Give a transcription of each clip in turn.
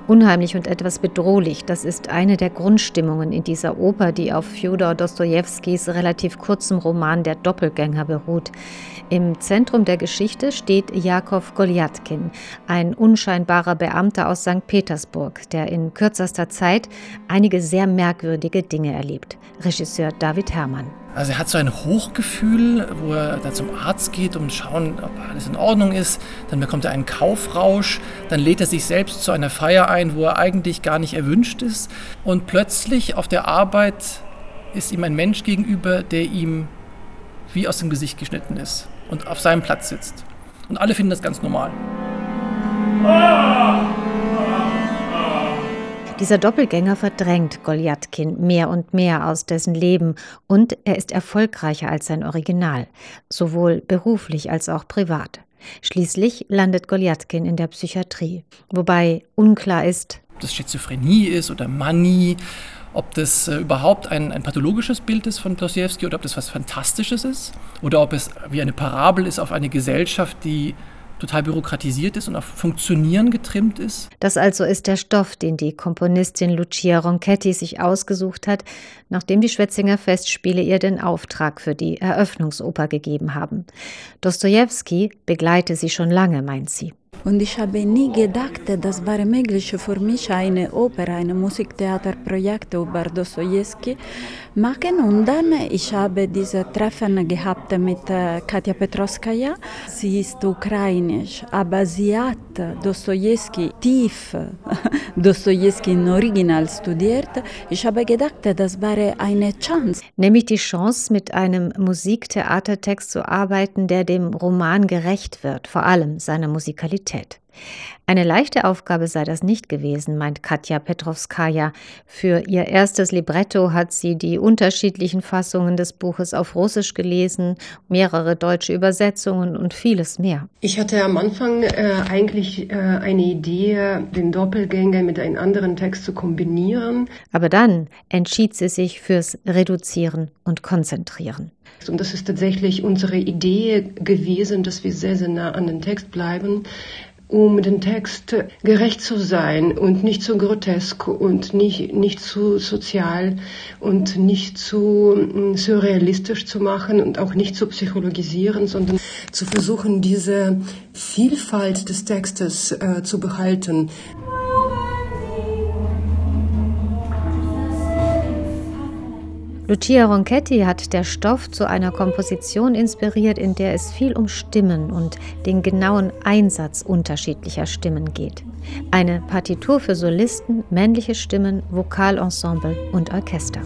Unheimlich und etwas bedrohlich, das ist eine der Grundstimmungen in dieser Oper, die auf Fjodor Dostojewskis relativ kurzem Roman Der Doppelgänger beruht. Im Zentrum der Geschichte steht Jakow Goljatkin, ein unscheinbarer Beamter aus St. Petersburg, der in kürzester Zeit einige sehr merkwürdige Dinge erlebt. Regisseur David Herrmann. Also er hat so ein Hochgefühl, wo er da zum Arzt geht, um zu schauen, ob alles in Ordnung ist. Dann bekommt er einen Kaufrausch, dann lädt er sich selbst zu einer Feier ein, wo er eigentlich gar nicht erwünscht ist. Und plötzlich auf der Arbeit ist ihm ein Mensch gegenüber, der ihm wie aus dem Gesicht geschnitten ist und auf seinem Platz sitzt. Und alle finden das ganz normal. Dieser Doppelgänger verdrängt Goljatkin mehr und mehr aus dessen Leben und er ist erfolgreicher als sein Original, sowohl beruflich als auch privat. Schließlich landet Goljatkin in der Psychiatrie, wobei unklar ist, ob das Schizophrenie ist oder Manie, ob das überhaupt ein pathologisches Bild ist von Dostojewski oder ob das was Fantastisches ist oder ob es wie eine Parabel ist auf eine Gesellschaft, die total bürokratisiert ist und auf Funktionieren getrimmt ist. Das also ist der Stoff, den die Komponistin Lucia Ronchetti sich ausgesucht hat, nachdem die Schwetzinger Festspiele ihr den Auftrag für die Eröffnungsoper gegeben haben. Dostojewski begleite sie schon lange, meint sie. Und ich habe nie gedacht, das war möglich für mich, eine Oper, ein Musiktheaterprojekt über Dostojewski machen. Und dann ich habe diese Treffen gehabt mit Katja Petrovskaja. Sie ist ukrainisch, aber sie hat Dostojewski tief, Dostojewski im Original studiert. Ich habe gedacht, das war eine Chance. Nämlich die Chance, mit einem Musiktheatertext zu arbeiten, der dem Roman gerecht wird, vor allem seiner Musikalität. Eine leichte Aufgabe sei das nicht gewesen, meint Katja Petrovskaja. Für ihr erstes Libretto hat sie die unterschiedlichen Fassungen des Buches auf Russisch gelesen, mehrere deutsche Übersetzungen und vieles mehr. Ich hatte am Anfang eigentlich eine Idee, den Doppelgänger mit einem anderen Text zu kombinieren. Aber dann entschied sie sich fürs Reduzieren und Konzentrieren. Und das ist tatsächlich unsere Idee gewesen, dass wir sehr, sehr nah an den Text bleiben, um dem Text gerecht zu sein und nicht zu grotesk und nicht zu sozial und nicht zu surrealistisch zu machen und auch nicht zu psychologisieren, sondern zu versuchen, diese Vielfalt des Textes zu behalten. Lucia Ronchetti hat der Stoff zu einer Komposition inspiriert, in der es viel um Stimmen und den genauen Einsatz unterschiedlicher Stimmen geht. Eine Partitur für Solisten, männliche Stimmen, Vokalensemble und Orchester.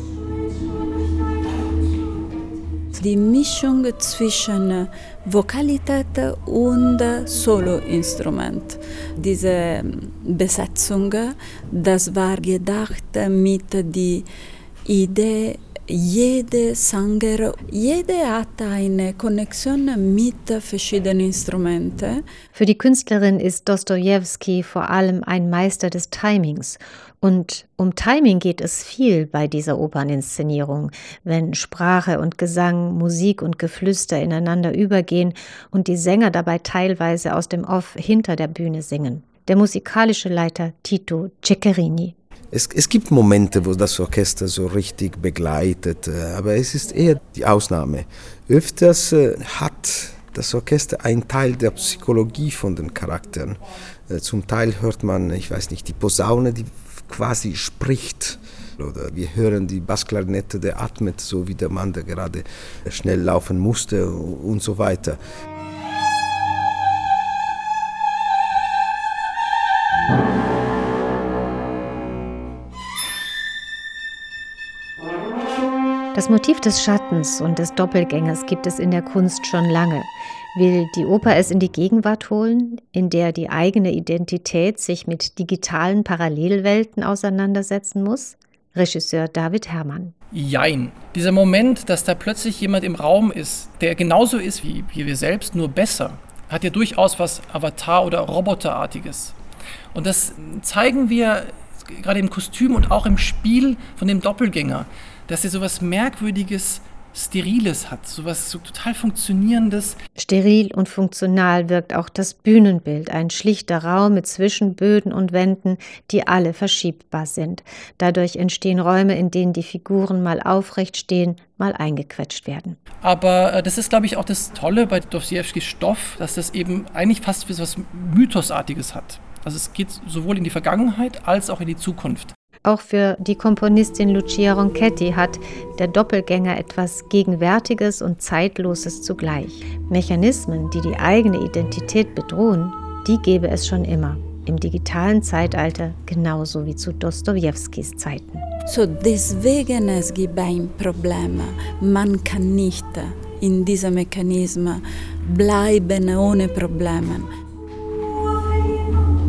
Die Mischung zwischen Vokalität und Soloinstrument. Diese Besetzung, das war gedacht mit der Idee, jeder Sänger, jeder hat eine Konnexion mit verschiedenen Instrumenten. Für die Künstlerin ist Dostojewski vor allem ein Meister des Timings. Und um Timing geht es viel bei dieser Operninszenierung, wenn Sprache und Gesang, Musik und Geflüster ineinander übergehen und die Sänger dabei teilweise aus dem Off hinter der Bühne singen. Der musikalische Leiter Tito Ceccherini. Es gibt Momente, wo das Orchester so richtig begleitet, aber es ist eher die Ausnahme. Öfters hat das Orchester einen Teil der Psychologie von den Charakteren. Zum Teil hört man, ich weiß nicht, die Posaune, die quasi spricht. Oder wir hören die Bassklarinette, der atmet, so wie der Mann, der gerade schnell laufen musste und so weiter. Das Motiv des Schattens und des Doppelgängers gibt es in der Kunst schon lange. Will die Oper es in die Gegenwart holen, in der die eigene Identität sich mit digitalen Parallelwelten auseinandersetzen muss? Regisseur David Herrmann. Jein. Dieser Moment, dass da plötzlich jemand im Raum ist, der genauso ist wie wir selbst, nur besser, hat ja durchaus was Avatar- oder Roboterartiges. Und das zeigen wir gerade im Kostüm und auch im Spiel von dem Doppelgänger, dass er so was Merkwürdiges Steriles hat, sowas so total Funktionierendes. Steril und funktional wirkt auch das Bühnenbild, ein schlichter Raum mit Zwischenböden und Wänden, die alle verschiebbar sind. Dadurch entstehen Räume, in denen die Figuren mal aufrecht stehen, mal eingequetscht werden. Aber das ist, glaube ich, auch das Tolle bei Dostojewskis Stoff, dass das eben eigentlich fast etwas Mythosartiges hat. Also es geht sowohl in die Vergangenheit als auch in die Zukunft. Auch für die Komponistin Lucia Ronchetti hat der Doppelgänger etwas Gegenwärtiges und Zeitloses zugleich. Mechanismen, die die eigene Identität bedrohen, die gäbe es schon immer. Im digitalen Zeitalter genauso wie zu Dostojewskis Zeiten. So deswegen es gibt ein Problem. Man kann nicht in diesem Mechanismus bleiben ohne Probleme.